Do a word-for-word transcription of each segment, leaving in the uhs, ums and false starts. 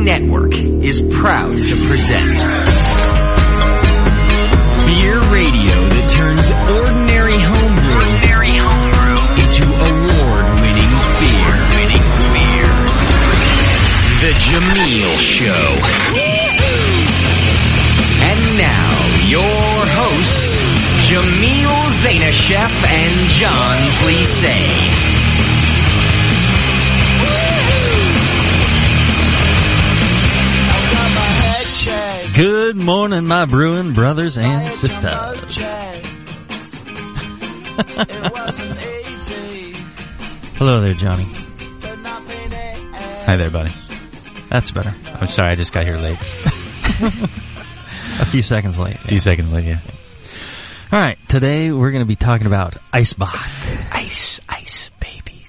Brewing Network is proud to present beer radio that turns ordinary homebrew, ordinary homebrew into award-winning beer. Winning beer. The Jameel Show. And now, your hosts, Jameel Zainasheff and John Plisse. Good morning, my brewing brothers and sisters. Hello there, Johnny. Hi there, buddy. That's better. I'm sorry, I just got here late. A few seconds late. A few seconds late, yeah. All right, today we're going to be talking about Eisbock. Ice, ice, baby.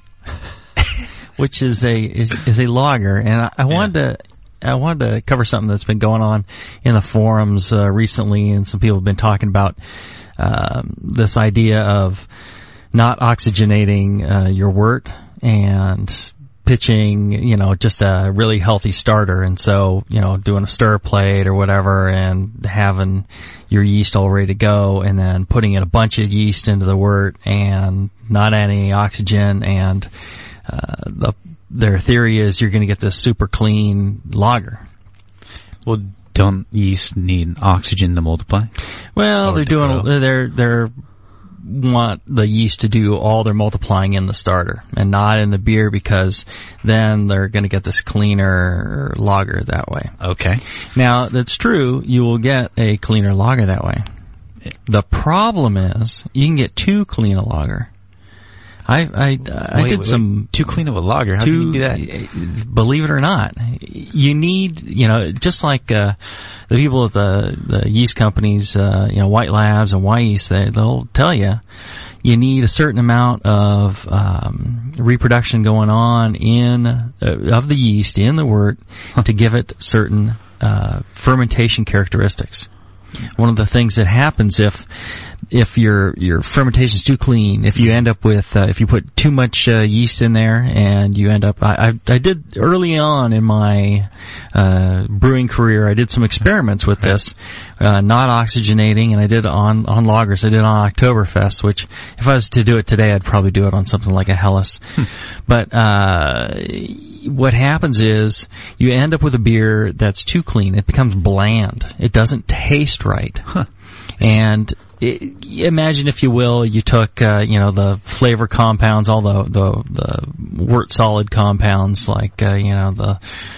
Which is a is, is a lager, and I, I wanted yeah. to... I wanted to cover something that's been going on in the forums uh, recently, and some people have been talking about um, this idea of not oxygenating uh, your wort and pitching, you know, just a really healthy starter. And so, you know, doing a stir plate or whatever and having your yeast all ready to go and then putting in a bunch of yeast into the wort and not adding any oxygen, and uh, the their theory is you're going to get this super clean lager. Well, don't yeast need oxygen to multiply? Well, or they're doing, grow? they're, they're, want the yeast to do all their multiplying in the starter and not in the beer, because then they're going to get this cleaner lager that way. Okay. Now, that's true. You will get a cleaner lager that way. The problem is you can get too clean a lager. I I, I wait, did wait, some wait. Too clean of a lager. How too, can you do that? Believe it or not, you need, you know, just like uh, the people at the the yeast companies, uh, you know, White Labs and Wyeast, they they'll tell you you need a certain amount of um, reproduction going on in uh, of the yeast in the wort to give it certain uh, fermentation characteristics. One of the things that happens if if your your fermentation is too clean, if you end up with uh, if you put too much uh, yeast in there, and you end up I, I I did early on in my uh brewing career, I did some experiments with this, uh not oxygenating, and I did on on lagers. I did on Oktoberfest, which if I was to do it today, I'd probably do it on something like a Helles. Hmm. But uh what happens is you end up with a beer that's too clean. It becomes bland. It doesn't taste right. Huh. And it, imagine, if you will, you took, uh, you know, the flavor compounds, all the, the, the wort solid compounds, like, uh, you know, the,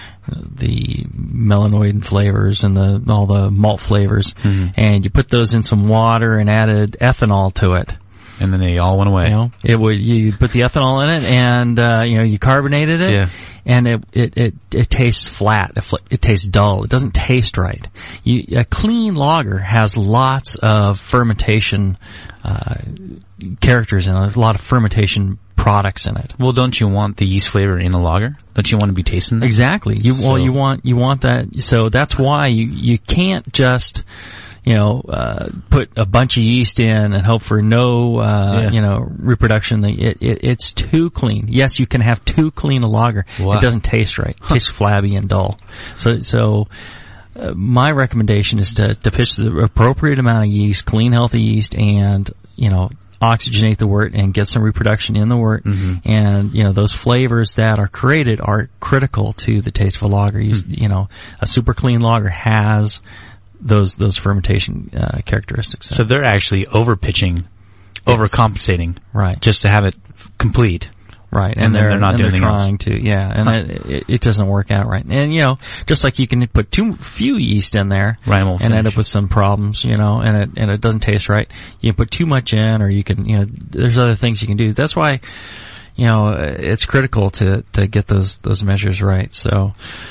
the melanoid flavors and the, all the malt flavors, mm-hmm. and you put those in some water and added ethanol to it. And then they all went away. You know, it would, you put the ethanol in it, and, uh, you know, you carbonated it. Yeah. And it, it, it, it tastes flat. It, it tastes dull. It doesn't taste right. You, a clean lager has lots of fermentation, uh, characters in it, a lot of fermentation products in it. Well, don't you want the yeast flavor in a lager? Don't you want to be tasting that? Exactly. You, so. well, you want, you want that, so that's why you, you can't just, you know, uh, put a bunch of yeast in and hope for no, uh, yeah. you know, reproduction. It, it, it's too clean. Yes, you can have too clean a lager. Wow. It doesn't taste right. It huh. tastes flabby and dull. So, so, uh, my recommendation is to, to pitch the appropriate amount of yeast, clean, healthy yeast, and, you know, oxygenate the wort and get some reproduction in the wort. Mm-hmm. And, you know, those flavors that are created are critical to the taste of a lager. You, mm-hmm. you know, a super clean lager has those those fermentation uh, characteristics. So they're actually over-pitching, yes. overcompensating, right, just to have it complete. Right, and, and they're, they're not and doing they're trying else. to, yeah, and huh. it, it, it doesn't work out right. And, you know, just like you can put too few yeast in there right, and finish. end up with some problems, you know, and it and it doesn't taste right. You can put too much in, or you can, you know, there's other things you can do. That's why, you know, it's critical to to get those those measures right. So,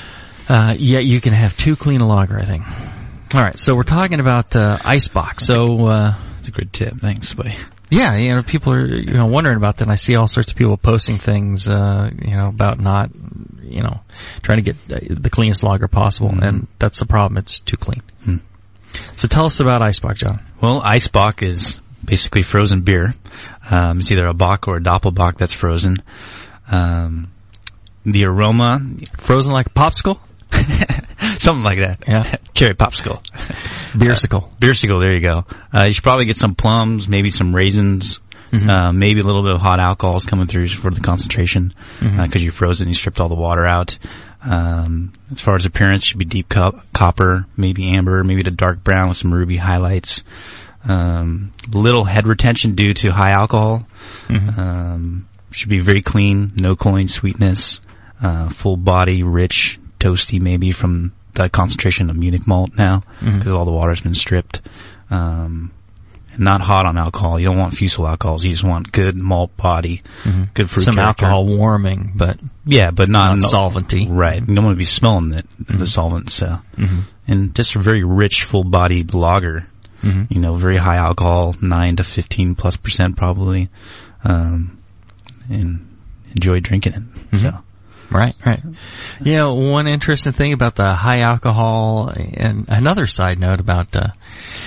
uh, yeah, you can have too clean a lager, I think. All right, so we're talking about uh, Eisbock. So uh, that's a good tip. Thanks, buddy. Yeah, you know, people are, you know, wondering about that, and I see all sorts of people posting things, uh, you know, about not, you know, trying to get the cleanest lager possible, mm-hmm. and that's the problem. It's too clean. Hmm. So tell us about Eisbock, John. Well, Eisbock is basically frozen beer. Um, it's either a Bock or a Doppelbock that's frozen. Um, the aroma... Frozen like a popsicle? Something like that. Yeah. Cherry popsicle. Beersicle. Uh, beersicle, there you go. Uh, you should probably get some plums, maybe some raisins, mm-hmm. uh, maybe a little bit of hot alcohols coming through for the concentration, mm-hmm. uh, cause you froze it and you stripped all the water out. Um, as far as appearance, should be deep co- copper, maybe amber, maybe the dark brown with some ruby highlights. Um, little head retention due to high alcohol. Mm-hmm. Um, should be very clean, no cloying sweetness, uh, full body, rich, toasty maybe from the concentration of Munich malt now, because mm-hmm. all the water's been stripped. Um, and not hot on alcohol. You don't want fusel alcohols. You just want good malt body, mm-hmm. good fruit Some character. alcohol warming, but yeah, but not, not no, solventy. Right. You don't want to be smelling it, mm-hmm. the solvent. So, mm-hmm. and just a very rich, full-bodied lager. Mm-hmm. You know, very high alcohol, nine to fifteen plus percent probably, um, and enjoy drinking it. Mm-hmm. So. Right, right. You know, one interesting thing about the high alcohol, and another side note about, uh,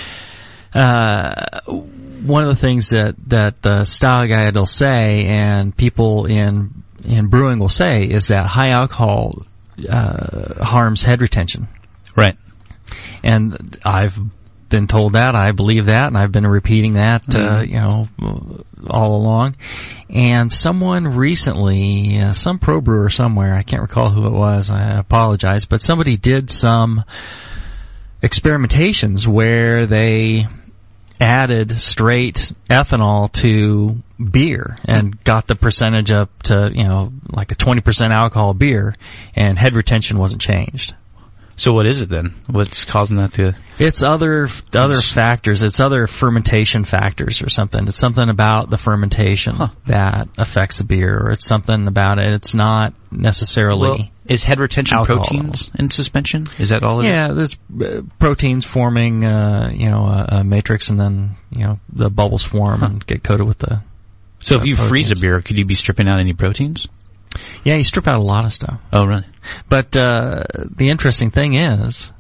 uh, one of the things that, that the style guide will say, and people in, in brewing will say, is that high alcohol, uh, harms head retention. Right. And I've been told that, I believe that, and I've been repeating that, mm-hmm. uh, you know, all along. And someone recently, uh, some pro brewer somewhere, I can't recall who it was, I apologize, but somebody did some experimentations where they added straight ethanol to beer and got the percentage up to, you know, like a twenty percent alcohol beer, and head retention wasn't changed. So what is it then? What's causing that to? It's other other factors. It's other fermentation factors or something. It's something about the fermentation huh. that affects the beer, or it's something about it. It's not necessarily. Well, is head retention alcohol. Proteins in suspension? Is that all it yeah, is? Yeah, there's uh, proteins forming, uh, you know, a, a matrix, and then you know the bubbles form huh. and get coated with the. So uh, if you proteins. freeze a beer, could you be stripping out any proteins? Yeah, you strip out a lot of stuff. Oh, really? But uh the interesting thing is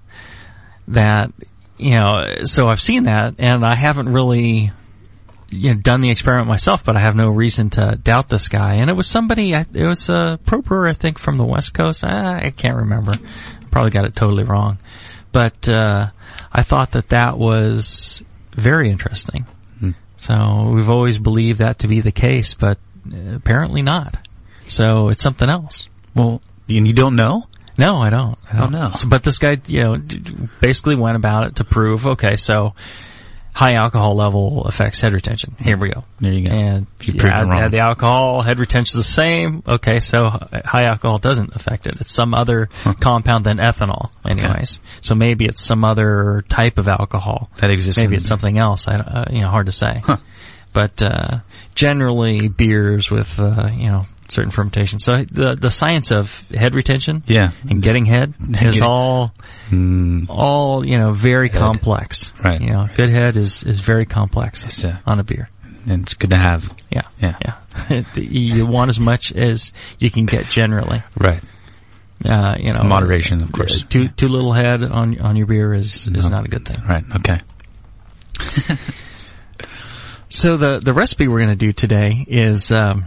that, you know, so I've seen that, and I haven't really, you know, done the experiment myself, but I have no reason to doubt this guy. And it was somebody, it was a pro brewer, I think, from the West Coast. I, I can't remember. Probably got it totally wrong. But uh I thought that that was very interesting. Hmm. So we've always believed that to be the case, but apparently not. So it's something else. Well, and you don't know? No, I don't. I don't know. So, but this guy, you know, basically went about it to prove, okay, so high alcohol level affects head retention. Here we go. There you go. And you you add, add the alcohol, head retention is the same. Okay, so high alcohol doesn't affect it. It's some other huh. compound than ethanol, anyways. Okay. So maybe it's some other type of alcohol that exists. Maybe it's something else. I, uh, you know, hard to say. Huh. But uh generally, beers with uh, you know. certain fermentation. So the the science of head retention, yeah, and getting head is all mm. all you know very head. complex. Right. You know, good head is is very complex yes, uh, on a beer. And it's good to have. Yeah. Yeah. Yeah. You want as much as you can get generally. Right. Uh, you know, moderation, of course. Too too little head on on your beer is no. is not a good thing. Right. Okay. So the the recipe we're going to do today is. Um,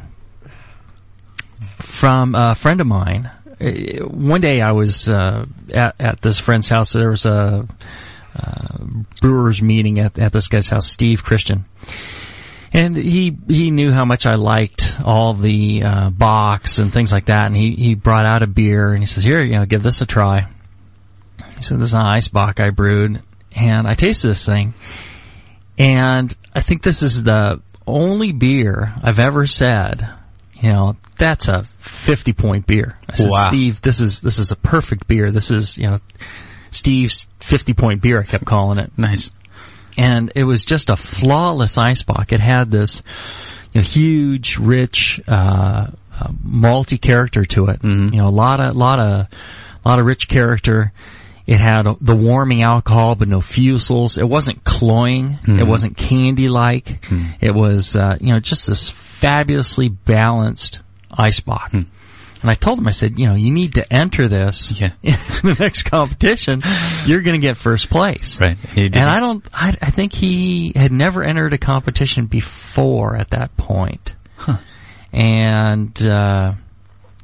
From a friend of mine. One day I was uh, at, at this friend's house. There was a uh, brewers meeting at, at this guy's house, Steve Christian. And he he knew how much I liked all the uh, Bachs and things like that. And he, he brought out a beer, and he says, here, you know, give this a try. He said, this is an ice Bach I brewed. And I tasted this thing. And I think this is the only beer I've ever said, you know, that's a fifty point beer. I said, wow. Steve, this is, this is a perfect beer. This is, you know, Steve's fifty point beer, I kept calling it. Nice. And it was just a flawless ice Bach. It had this, you know, huge, rich, uh, uh malty character to it. Mm-hmm. You know, a lot of, lot of, lot of rich character. It had the warming alcohol, but no fusels. It wasn't cloying. Mm-hmm. It wasn't candy-like. Mm-hmm. It was, uh, you know, just this fabulously balanced ice Bach. Mm. And I told him, I said, you know, you need to enter this yeah. in the next competition. You're going to get first place. Right. And I don't, I, I think he had never entered a competition before at that point. Huh. And, uh,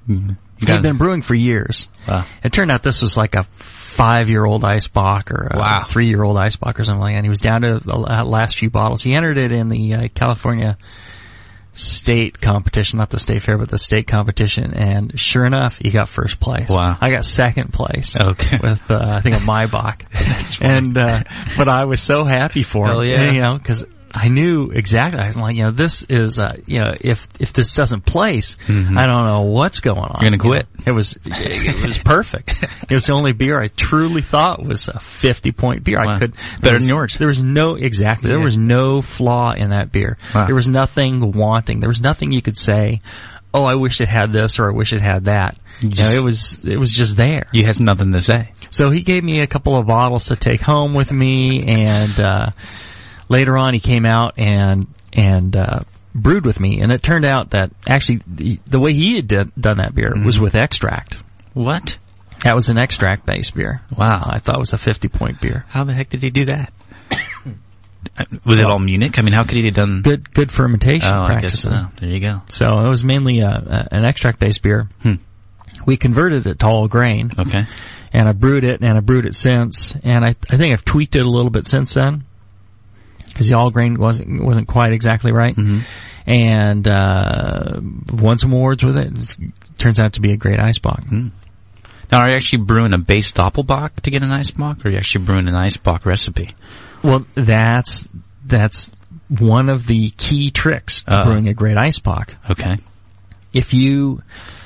You He'd been brewing for years. Wow. It turned out this was like a five-year-old Eisbach or a wow. three-year-old Eisbach or something like that. And he was down to the last few bottles. He entered it in the uh, California state competition, not the state fair, but the state competition. And sure enough, he got first place. Wow. I got second place. Okay. With, uh, I think a Maibach. That's funny. And, uh, but I was so happy for him. Hell yeah. You know, cause I knew exactly. I was like, you know, this is, uh, you know, if if this doesn't place, mm-hmm. I don't know what's going on. You're gonna quit. You know, it was it was perfect. It was the only beer I truly thought was a fifty point beer. Wow. I could better was, than yours. There was no exactly. There yeah. was no flaw in that beer. Wow. There was nothing wanting. There was nothing you could say, oh, I wish it had this or I wish it had that. You know, it was it was just there. You had nothing to say. So he gave me a couple of bottles to take home with me, and uh later on, he came out and and uh, brewed with me, and it turned out that actually the, the way he had did, done that beer mm-hmm. was with extract. What? That was an extract-based beer. Wow. I thought it was a fifty-point beer. How the heck did he do that? Was it all Munich? I mean, how could he have done... Good good fermentation oh, practices. I guess so. There you go. So it was mainly a, a, an extract-based beer. Hmm. We converted it to all grain. Okay. And I brewed it, and I brewed it since, and I, I think I've tweaked it a little bit since then. Because the all grain wasn't wasn't quite exactly right, mm-hmm. and uh, won some awards with it. It turns out to be a great Eisbach. Mm. Now, are you actually brewing a base Doppelbock to get an Eisbach, or are you actually brewing an Eisbach recipe? Well, that's that's one of the key tricks to uh, brewing a great Eisbach. Okay. If you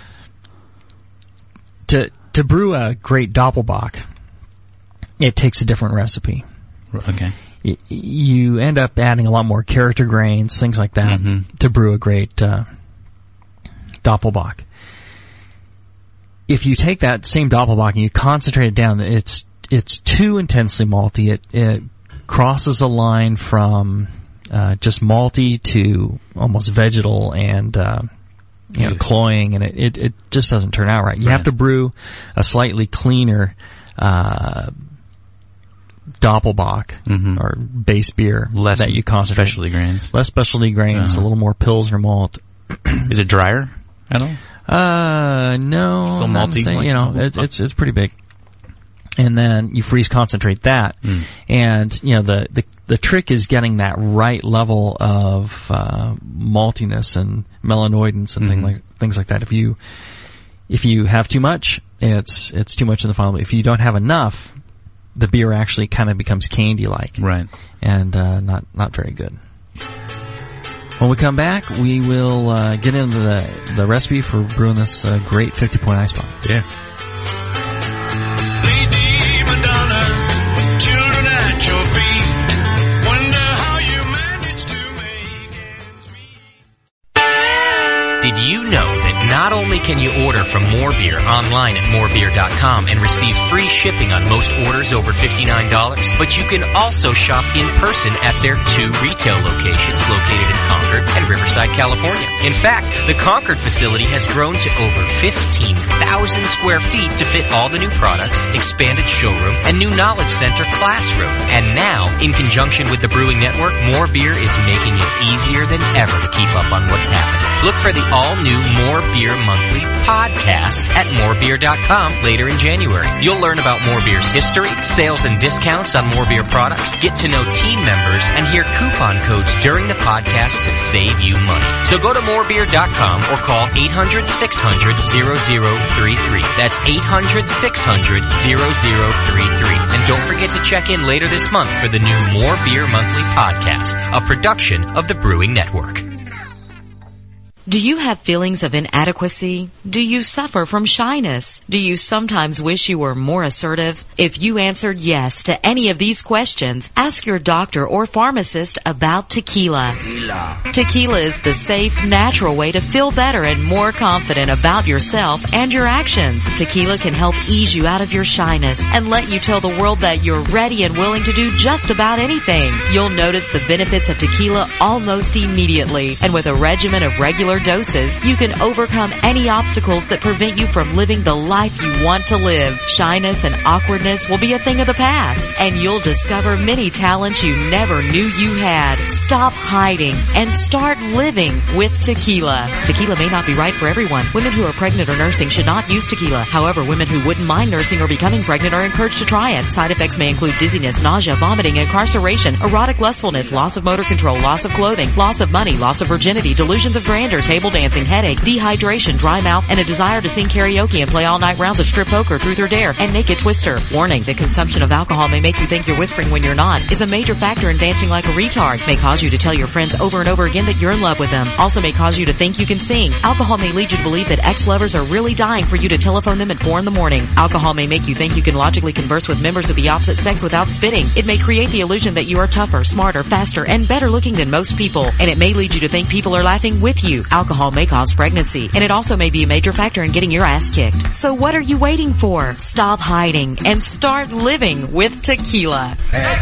to to brew a great Doppelbock, it takes a different recipe. Okay. You end up adding a lot more character grains, things like that, mm-hmm. to brew a great uh, Doppelbock. If you take that same Doppelbock and you concentrate it down, it's it's too intensely malty. It it crosses a line from uh, just malty to almost vegetal and uh, you know, cloying, and it, it it just doesn't turn out right. You right. have to brew a slightly cleaner Uh, Doppelbock mm-hmm. or base beer less that you concentrate. Specialty grains. Less specialty grains, uh-huh. a little more Pilsner malt. Is it drier at all? Uh, no. Still malty? Saying, like, you know, it's, it's it's pretty big. And then you freeze concentrate that, mm. and you know the, the the trick is getting that right level of uh, maltiness and melanoidins and mm-hmm. things like things like that. If you if you have too much, it's it's too much in the final. If you don't have enough, the beer actually kind of becomes candy-like. Right. And uh, not not very good. When we come back, we will uh, get into the the recipe for brewing this uh, great fifty-point Eisbach. Yeah. Lady Madonna, children at your feet, wonder how you manage to make ends meet. Did you know that not only can you order from More Beer online at more beer dot com and receive free shipping on most orders over fifty-nine dollars, but you can also shop in person at their two retail locations located in Concord and Riverside, California. In fact, the Concord facility has grown to over fifteen thousand square feet to fit all the new products, expanded showroom, and new knowledge center classroom. And now, in conjunction with the Brewing Network, More Beer is making it easier than ever to keep up on what's happening. Look for the all-new More Beer Monthly podcast at more beer dot com later in January. You'll learn about More Beer's history, sales and discounts on More Beer products, get to know team members, and hear coupon codes during the podcast to save you money. So go to more beer dot com or call eight hundred, six hundred, zero zero three three. That's eight hundred, six hundred, zero zero three three. And don't forget to check in later this month for the new More Beer Monthly podcast, a production of the Brewing Network. Do you have feelings of inadequacy? Do you suffer from shyness? Do you sometimes wish you were more assertive? If you answered yes to any of these questions, ask your doctor or pharmacist about tequila. Tequila. Tequila is the safe, natural way to feel better and more confident about yourself and your actions. Tequila can help ease you out of your shyness and let you tell the world that you're ready and willing to do just about anything. You'll notice the benefits of tequila almost immediately, and with a regimen of regular doses, you can overcome any obstacles that prevent you from living the life you want to live. Shyness and awkwardness will be a thing of the past, and you'll discover many talents you never knew you had. Stop hiding and start living with tequila. Tequila may not be right for everyone. Women who are pregnant or nursing should not use tequila. However, women who wouldn't mind nursing or becoming pregnant are encouraged to try it. Side effects may include dizziness, nausea, vomiting, incarceration, erotic lustfulness, loss of motor control, loss of clothing, loss of money, loss of virginity, delusions of grandeur, table dancing, headache, dehydration, dry mouth, and a desire to sing karaoke and play all-night rounds of strip poker, truth or dare, and naked twister. Warning, the consumption of alcohol may make you think you're whispering when you're not, is a major factor in dancing like a retard, may cause you to tell your friends over and over again that you're in love with them, also may cause you to think you can sing. Alcohol may lead you to believe that ex-lovers are really dying for you to telephone them at four in the morning. Alcohol may make you think you can logically converse with members of the opposite sex without spitting. It may create the illusion that you are tougher, smarter, faster, and better looking than most people, and it may lead you to think people are laughing with you. Alcohol may cause pregnancy, and it also may be a major factor in getting your ass kicked. So what are you waiting for? Stop hiding and start living with tequila.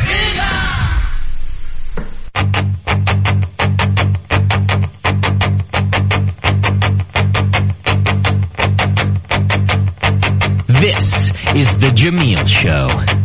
This is The Jameel Show.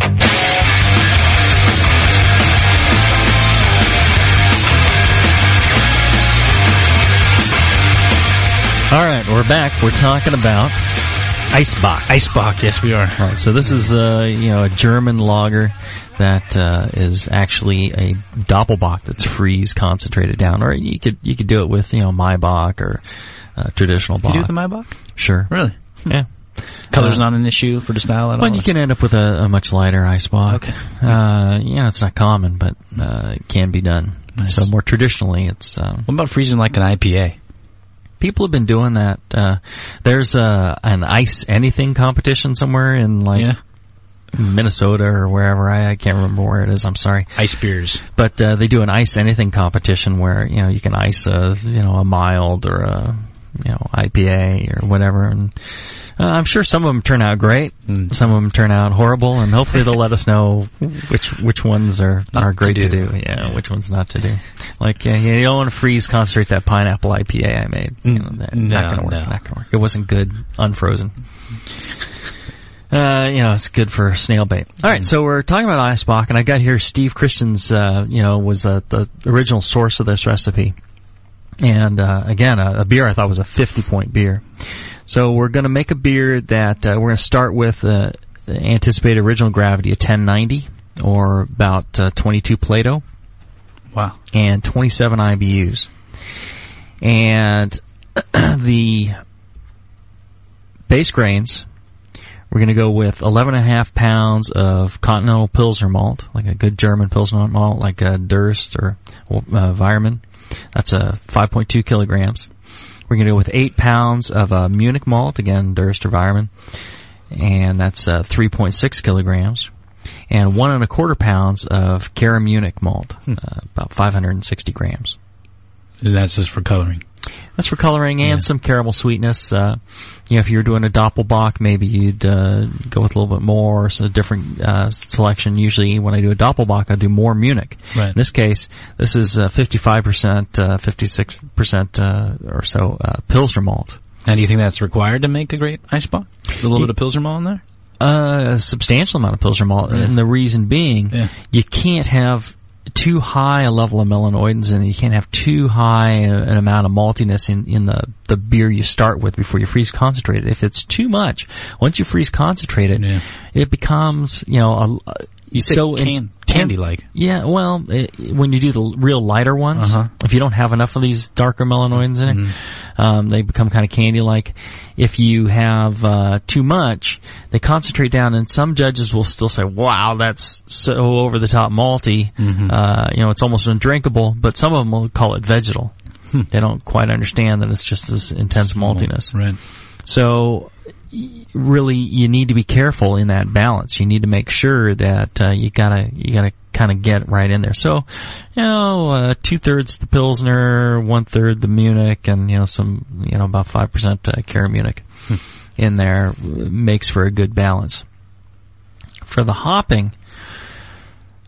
All right, we're back. We're talking about Eisbock. Eisbock, yes we are. All right, so this is uh, you know a German lager that uh, is actually a Doppelbock that's freeze concentrated down, or you could you could do it with you know Maibach or uh, traditional Bock. You do it with the Maibach? Sure. Really? Yeah. Color's uh, not an issue for the style at well, all? Well, you can end up with a, a much lighter Eisbock. Okay. Uh, you know, it's not common, but uh, it can be done. Nice. So more traditionally, it's... Um, what about freezing like an I P A? People have been doing that. Uh, there's uh, an Ice Anything competition somewhere in, like, yeah. Minnesota or wherever. I, I can't remember where it is. I'm sorry. Ice beers. But uh, they do an Ice Anything competition where, you know, you can ice a, you know, a mild or a, you know, I P A or whatever, and... Uh, I'm sure some of them turn out great. Mm. Some of them turn out horrible, and hopefully they'll let us know which which ones are, are great to do. to do. Yeah, yeah, which ones not to do. Like, uh, you don't want to freeze concentrate that pineapple I P A I made. You know, that, no, not gonna work. no. Not gonna work. It wasn't good unfrozen. Uh, you know, it's good for snail bait. All right, so we're talking about Eisbock, and I got here Steve Christian's. Uh, you know, was uh, the original source of this recipe, and uh, again, a, a beer I thought was a fifty point beer. So we're going to make a beer that uh, we're going to start with uh, anticipated original gravity of ten ninety, or about uh, twenty-two Plato. Wow. And twenty-seven I B Us. And the base grains, we're going to go with eleven and a half pounds of Continental Pilsner malt, like a good German Pilsner malt, like a Durst or uh, Weirmann. That's a five point two kilograms. We're going to go with eight pounds of uh, Munich malt, again, Durst or Weirmann, and that's uh, three point six kilograms, and one and a quarter pounds of Cara Munich malt, hmm. uh, about five hundred sixty grams. Is that just for coloring? That's for coloring and yeah. some caramel sweetness. Uh, you know, if you're doing a Doppelbock, maybe you'd uh, go with a little bit more, so a different uh, selection. Usually when I do a Doppelbock, I do more Munich. Right. In this case, this is uh, fifty-five percent, uh, fifty-six percent uh, or so uh, Pilsner malt. And do you think that's required to make a great Eisbock? A little bit of Pilsner malt in there? Uh, a substantial amount of Pilsner malt, yeah. and the reason being, yeah. you can't have too high a level of melanoidins, and you can't have too high an amount of maltiness in, in the, the beer you start with before you freeze concentrate it. If it's too much, once you freeze concentrate it, yeah. it becomes, you know, a, you say so can, candy-like. Yeah, well, it, when you do the real lighter ones, uh-huh. if you don't have enough of these darker melanoidins in it, mm-hmm. um, they become kind of candy-like. If you have uh, too much, they concentrate down, and some judges will still say, wow, that's so over-the-top malty, mm-hmm. uh, you know, it's almost undrinkable, but some of them will call it vegetal. Hmm. They don't quite understand that it's just this intense maltiness. Right. So, really, you need to be careful in that balance. You need to make sure that uh, you gotta you gotta kind of get right in there. So, you know, uh, two thirds the Pilsner, one third the Munich, and you know some you know about five percent uh, Cara Munich hmm. in there makes for a good balance. For the hopping,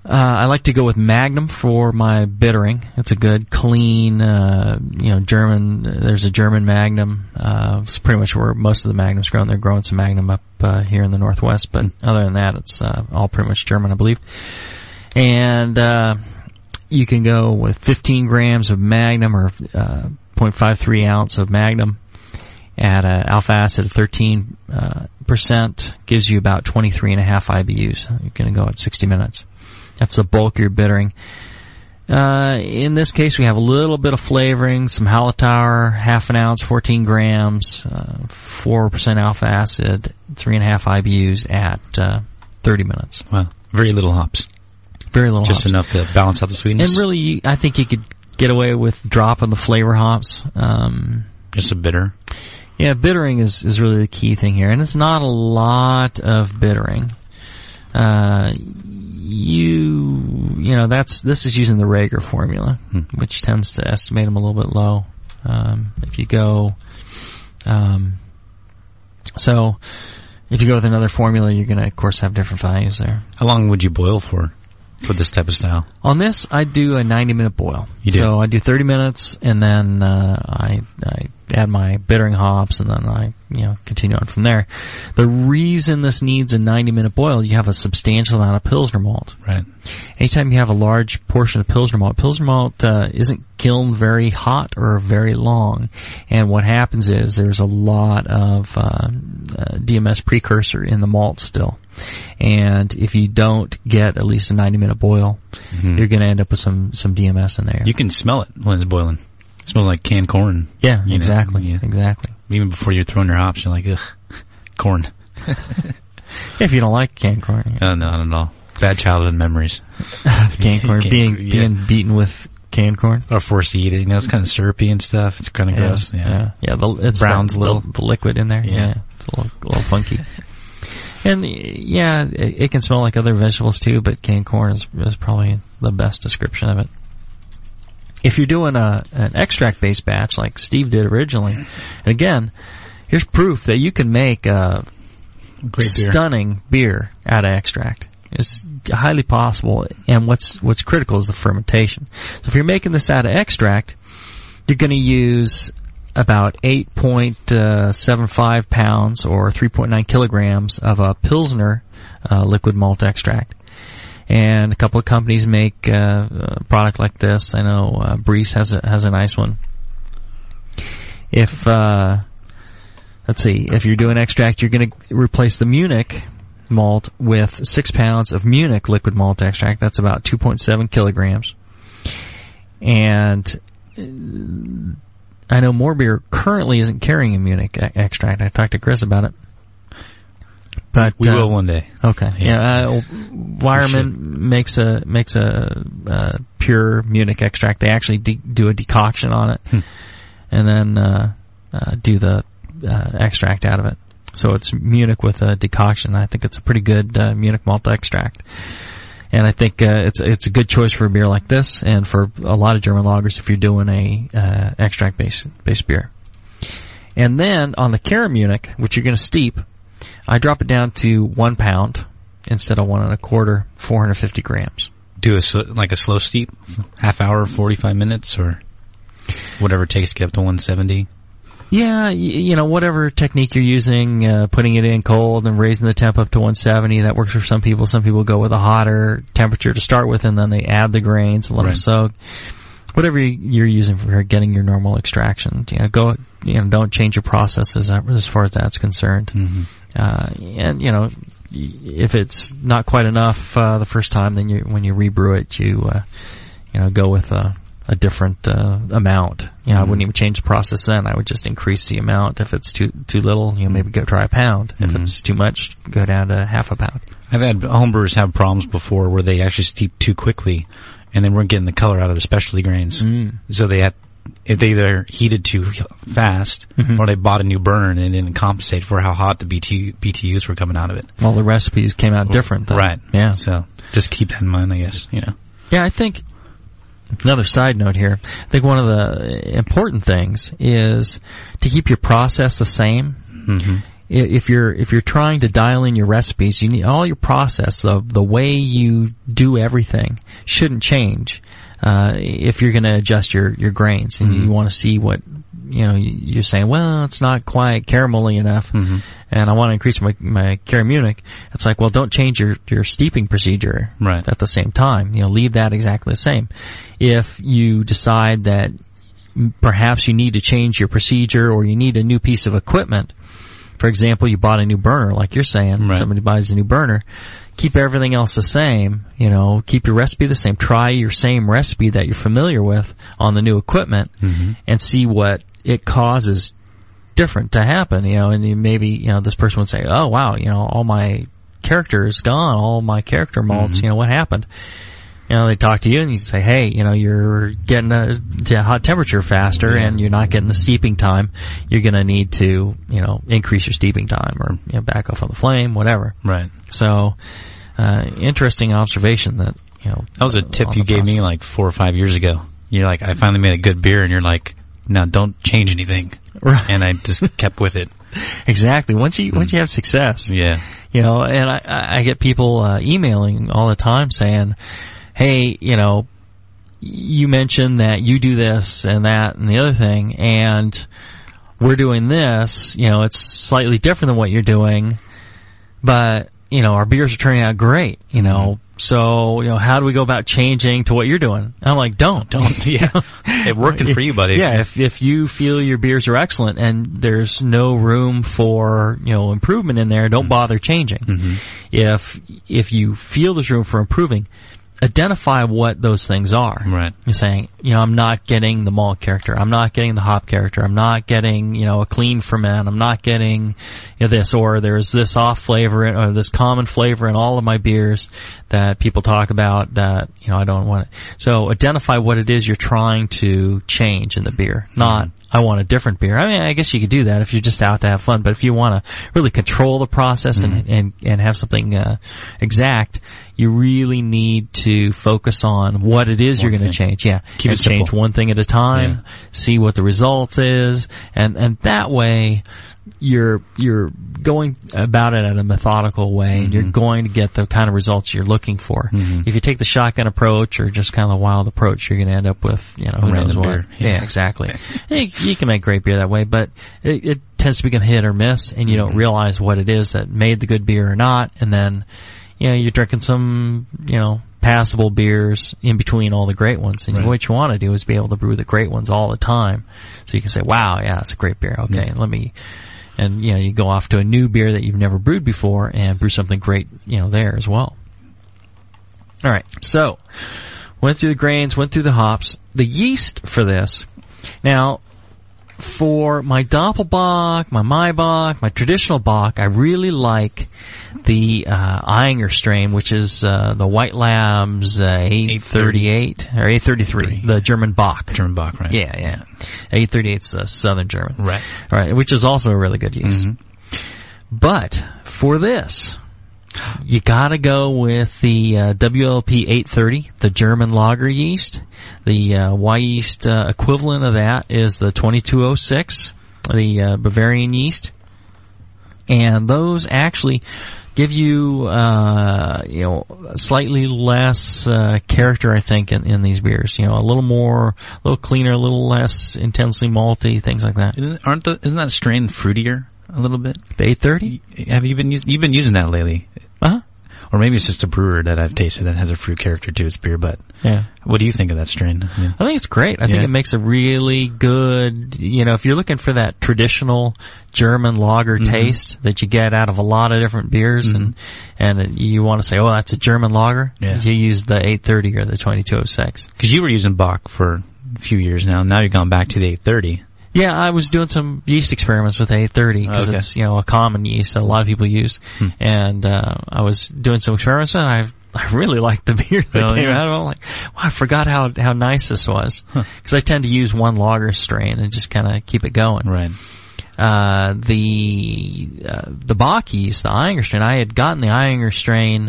Uh, I like to go with Magnum for my bittering. It's a good, clean, uh, you know, German, there's a German Magnum. Uh, it's pretty much where most of the Magnum's grown. They're growing some Magnum up, uh, here in the Northwest, but other than that, it's, uh, all pretty much German, I believe. And, uh, you can go with fifteen grams of Magnum or, uh, zero point five three ounce of Magnum at uh, alpha acid of thirteen, uh, percent, gives you about twenty-three and a half I B Us. You're gonna go at sixty minutes. That's the bulk of your bittering. Uh, in this case, we have a little bit of flavoring, some Hallertauer, half an ounce, fourteen grams, uh, four percent alpha acid, three and a half I B Us at, uh, thirty minutes. Wow. Very little hops. Very little Just hops. enough to balance out the sweetness. And really, I think you could get away with dropping the flavor hops. Um, Just a bitter. yeah, bittering is, is really the key thing here. And it's not a lot of bittering. Uh, you, you know, that's, this is using the Rager formula, hmm. which tends to estimate them a little bit low. Um, if you go, um, so, if you go with another formula, you're gonna, of course, have different values there. How long would you boil for, for this type of style? On this, I do a ninety minute boil. You do? So I do thirty minutes, and then, uh, I, I add my bittering hops, and then I, you know, continue on from there. The reason this needs a ninety minute boil, you have a substantial amount of Pilsner malt. Right. Anytime you have a large portion of Pilsner malt, Pilsner malt, uh, isn't kiln very hot or very long. And what happens is there's a lot of, uh, uh D M S precursor in the malt still. And if you don't get at least a ninety minute boil, mm-hmm. you're gonna end up with some, some D M S in there. You can smell it when it's boiling. It smells like canned corn. Yeah, exactly. Yeah. Exactly. Even before you're throwing your hops, you're like, ugh, corn. If you don't like canned corn. Yeah. Oh, no, not at all. Bad childhood memories. Canned corn, Canned, being, yeah. being beaten with canned corn. Or forced to eat it. You know, it's kind of syrupy and stuff. It's kind of Yeah, gross. Yeah. Yeah. yeah the, it's Brown's the, little. The, the liquid in there. Yeah. Yeah. It's a little, a little funky. And yeah, it, it can smell like other vegetables too, but canned corn is, is probably the best description of it. If you're doing a, an extract-based batch like Steve did originally, and again, here's proof that you can make a Great beer. stunning beer out of extract. It's highly possible, and what's what's critical is the fermentation. So if you're making this out of extract, you're going to use about eight point seven five pounds or three point nine kilograms of a Pilsner uh, liquid malt extract. And a couple of companies make uh, a product like this. I know uh, Breeze has a, has a nice one. If uh, let's see, if you're doing extract, you're going to replace the Munich malt with six pounds of Munich liquid malt extract. That's about two point seven kilograms. And I know More Beer currently isn't carrying a Munich e- extract. I talked to Chris about it. But, we uh, will one day. Okay. Yeah. Yeah. Uh, Weyermann makes a makes a uh, pure Munich extract. They actually de- do a decoction on it, hmm. and then uh, uh, do the uh, extract out of it. So it's Munich with a decoction. I think it's a pretty good uh, Munich malt extract, and I think uh, it's it's a good choice for a beer like this, and for a lot of German lagers if you're doing a uh, extract based based beer. And then on the Cara Munich, which you're going to steep, I drop it down to one pound instead of one and a quarter, four hundred fifty grams. Do a sl- like a slow steep, half hour, forty-five minutes, or whatever it takes to get up to one seventy. Yeah, you, you know, whatever technique you're using, uh, putting it in cold and raising the temp up to one seventy, that works for some people. Some people go with a hotter temperature to start with, and then they add the grains and let Right. them soak. Whatever you're using for getting your normal extraction, you know, go, you know, don't change your processes as far as that's concerned. Mm-hmm. Uh, and, you know, if it's not quite enough, uh, the first time, then you, when you rebrew it, you, uh, you know, go with a, a different, uh, amount. You know, mm-hmm. I wouldn't even change the process then. I would just increase the amount. If it's too, too little, you know, maybe go try a pound. Mm-hmm. If it's too much, go down to half a pound. I've had homebrewers have problems before where they actually steep too quickly and they weren't getting the color out of the specialty grains. Mm. So they had, if they either heated too fast, mm-hmm. or they bought a new burn and didn't compensate for how hot the B T, B T Us were coming out of it. Well, the recipes came out different, though. Right. Yeah. So just keep that in mind, I guess, you know. Yeah, I think, another side note here, I think one of the important things is to keep your process the same. Mm-hmm. if you're if you're trying to dial in your recipes, you need all your process, the the way you do everything shouldn't change. Uh, if you're going to adjust your your grains and mm-hmm. you want to see what, you know, you're saying, well, it's not quite caramelly enough, mm-hmm. and I want to increase my my caramunic. It's like, well, don't change your your steeping procedure right. at the same time. You know, leave that exactly the same. If you decide that perhaps you need to change your procedure or you need a new piece of equipment. For example, you bought a new burner, like you're saying. Right. Somebody buys a new burner. Keep everything else the same. You know, keep your recipe the same. Try your same recipe that you're familiar with on the new equipment mm-hmm. and see what it causes different to happen. You know, and you maybe, you know, this person would say, oh, wow, you know, all my character is gone. All my character malts, mm-hmm. you know, what happened? You know, they talk to you and you say, hey, you know, you're getting a, to hot temperature faster yeah. and you're not getting the steeping time. You're going to need to, you know, increase your steeping time or, you know, back off on the flame, whatever. Right. So, uh, interesting observation that, you know. That was a tip you gave process. me like four or five years ago. You're like, I finally made a good beer and you're like, now don't change anything. Right. And I just kept with it. Exactly. Once you, mm. once you have success. Yeah. You know, and I, I get people, uh, emailing all the time saying, hey, you know, you mentioned that you do this and that and the other thing, and we're doing this, you know, it's slightly different than what you're doing, but, you know, our beers are turning out great, you know, mm-hmm. so, you know, how do we go about changing to what you're doing? And I'm like, don't. Don't, yeah. It's working for you, buddy. Yeah, if, if you feel your beers are excellent and there's no room for, you know, improvement in there, don't mm-hmm. bother changing. Mm-hmm. If, if you feel there's room for improving, identify what those things are. Right. You're saying, you know, I'm not getting the malt character. I'm not getting the hop character. I'm not getting, you know, a clean ferment. I'm not getting, you know, this, or there's this off flavor or this common flavor in all of my beers that people talk about that, you know, I don't want it. So identify what it is you're trying to change in the beer, not, I want a different beer. I mean, I guess you could do that if you're just out to have fun, but if you want to really control the process mm-hmm. and, and, and have something, uh, exact, you really need to focus on what it is one you're going to change. Yeah. Keep and it simple. Change one thing at a time, yeah. see what the results is, and, and that way, you're you're going about it in a methodical way, mm-hmm. and you're going to get the kind of results you're looking for. Mm-hmm. If you take the shotgun approach or just kind of the wild approach, you're going to end up with, you know, who knows what. Beer. Yeah, yeah exactly. you, you can make great beer that way, but it, it tends to become hit or miss, and you mm-hmm. don't realize what it is that made the good beer or not, and then, you know, you're drinking some, you know, passable beers in between all the great ones. And right. what you want to do is be able to brew the great ones all the time. So you can say, wow, yeah, it's a great beer. Okay, yeah. let me... And, you know, you go off to a new beer that you've never brewed before and brew something great, you know, there as well. All right. So, went through the grains, went through the hops. The yeast for this. Now, for my Doppelbock, my Maibock, my traditional Bock, I really like the uh, Ayinger strain, which is uh, the White Labs uh, eight thirty-eight or eight thirty-three, the German Bock. German Bock, right? Yeah, yeah. eight thirty-eight is the Southern German. Right. All right, which is also a really good yeast. Mm-hmm. But for this, you gotta go with the uh, W L P eight thirty, the German lager yeast. The uh, Y-yeast uh, equivalent of that is the twenty-two oh six, the uh, Bavarian yeast. And those actually give you, uh, you know, slightly less uh, character, I think, in, in these beers. You know, a little more, a little cleaner, a little less intensely malty, things like that. Isn't, aren't the, isn't that strain fruitier a little bit? The eight thirty? Have you been using, you've been using that lately? Uh-huh. Or maybe it's just a brewer that I've tasted that has a fruit character to its beer, but yeah. What do you think of that strain? Yeah. I think it's great. I think yeah. it makes a really good, you know, if you're looking for that traditional German lager mm-hmm. taste that you get out of a lot of different beers mm-hmm. and and you want to say, oh, that's a German lager, yeah. you use the eight thirty or the twenty-two oh six. Because you were using Bock for a few years now. Now you've gone back to the eight thirty. Yeah, I was doing some yeast experiments with eight thirty because okay. it's, you know, a common yeast that a lot of people use. Hmm. And uh I was doing some experiments and I I really liked the beer that oh, came yeah. out. I'm like, wow, I forgot how how nice this was. Because huh. I tend to use one lager strain and just kind of keep it going. Right. Uh the uh, the Bock yeast, the Ayinger strain, I had gotten the Ayinger strain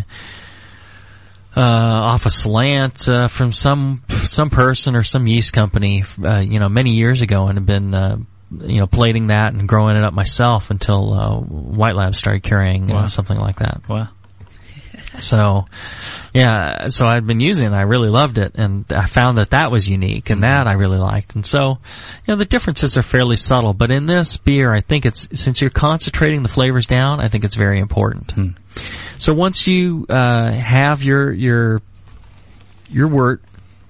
Uh, off a slant, uh, from some, some person or some yeast company, uh, you know, many years ago and had been, uh, you know, plating that and growing it up myself until uh, White Labs started carrying Wow. uh, something like that. Wow. So, yeah, so I'd been using it, and I really loved it, and I found that that was unique, and that I really liked. And so, you know, the differences are fairly subtle, but in this beer, I think it's, since you're concentrating the flavors down, I think it's very important. Hmm. So once you, uh, have your, your, your wort,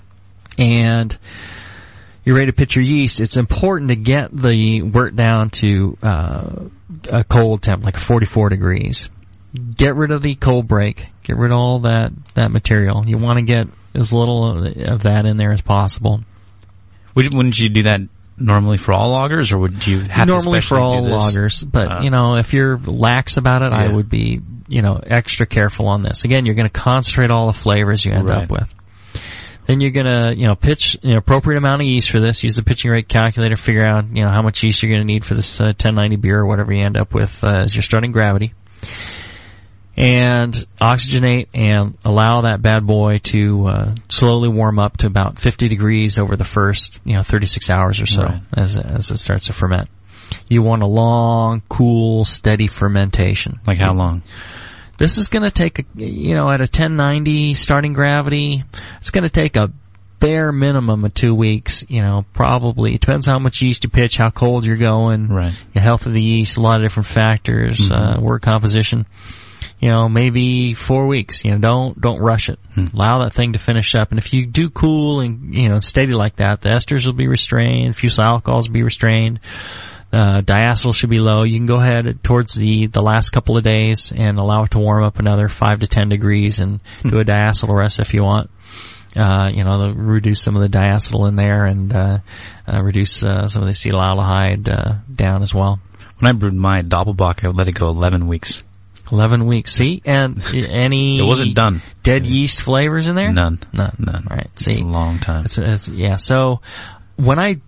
and you're ready to pitch your yeast, it's important to get the wort down to, uh, a cold temp, like forty-four degrees. Get rid of the cold break. Get rid of all that, that material. You want to get as little of that in there as possible. Would, wouldn't you do that normally for all lagers, or would you have normally to for all do this? lagers? But, Uh, you know, if you're lax about it, I Yeah. would be, you know, extra careful on this. Again, you're going to concentrate all the flavors you end Right. up with. Then you're gonna, you know, pitch an appropriate amount of yeast for this. Use the pitching rate calculator. Figure out, you know, how much yeast you're gonna need for this uh, ten ninety beer or whatever you end up with uh, as your starting gravity. And oxygenate and allow that bad boy to uh, slowly warm up to about fifty degrees over the first, you know, thirty-six hours or so Right. as as it starts to ferment. You want a long, cool, steady fermentation. Like how long? This is going to take, a, you know, at a ten ninety starting gravity, it's going to take a bare minimum of two weeks. You know, probably it depends how much yeast you pitch, how cold you're going, Right. the health of the yeast, a lot of different factors, Mm-hmm. uh, wort composition. You know, maybe four weeks. You know, don't don't rush it. Hmm. Allow that thing to finish up. And if you do cool and, you know, steady like that, the esters will be restrained, fusel alcohols will be restrained. Uh, diacetyl should be low. You can go ahead towards the, the last couple of days and allow it to warm up another five to ten degrees and do a diacetyl rest if you want. Uh, you know, reduce some of the diacetyl in there and, uh, uh reduce, uh, some of the acetaldehyde, uh, down as well. When I brewed my Doppelbock, I would let it go eleven weeks. Eleven weeks. See, and any It wasn't done. dead yeast flavors in there? None. None. None. Right. It's See, a long time. It's, it's, yeah. So when I